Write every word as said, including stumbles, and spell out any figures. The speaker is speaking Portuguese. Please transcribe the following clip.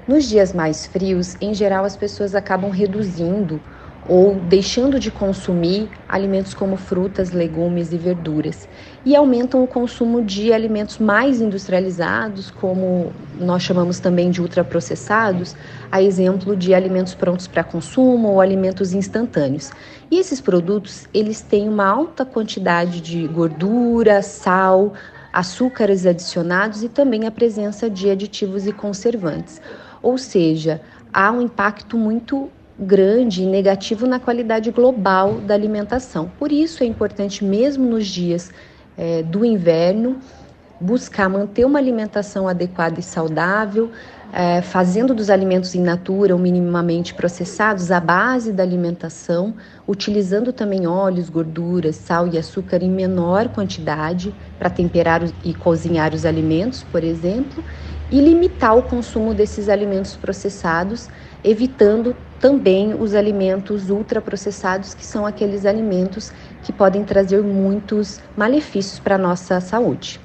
Nos dias mais frios, em geral, as pessoas acabam reduzindo ou deixando de consumir alimentos como frutas, legumes e verduras e aumentam o consumo de alimentos mais industrializados, como nós chamamos também de ultraprocessados, a exemplo de alimentos prontos para consumo ou alimentos instantâneos. E esses produtos, eles têm uma alta quantidade de gordura, sal, açúcares adicionados e também a presença de aditivos e conservantes. Ou seja, há um impacto muito grande e negativo na qualidade global da alimentação. Por isso é importante, mesmo nos dias é, do inverno, buscar manter uma alimentação adequada e saudável, é, fazendo dos alimentos in natura ou minimamente processados a base da alimentação, utilizando também óleos, gorduras, sal e açúcar em menor quantidade para temperar e cozinhar os alimentos, por exemplo, e limitar o consumo desses alimentos processados, evitando também os alimentos ultraprocessados, que são aqueles alimentos que podem trazer muitos malefícios para a nossa saúde.